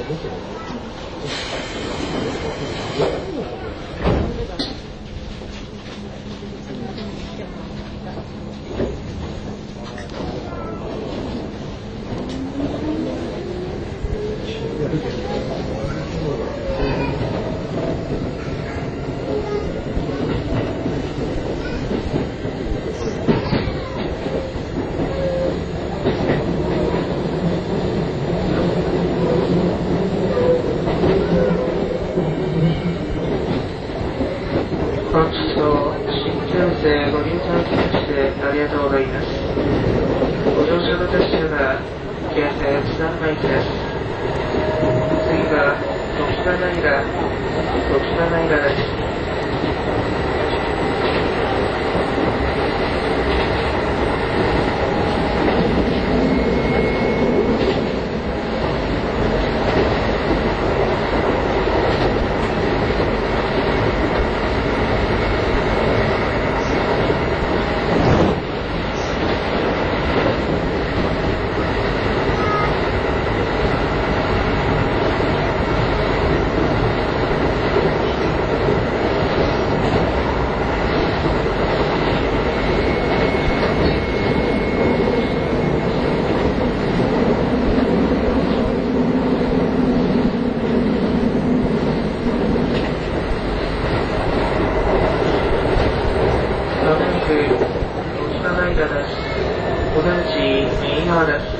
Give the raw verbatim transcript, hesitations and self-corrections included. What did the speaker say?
本日の新幹線ご入場しましてありがとうございます。ご乗車の列車が京成津田沼駅です。次は時花平、時花平です。お出口右側です。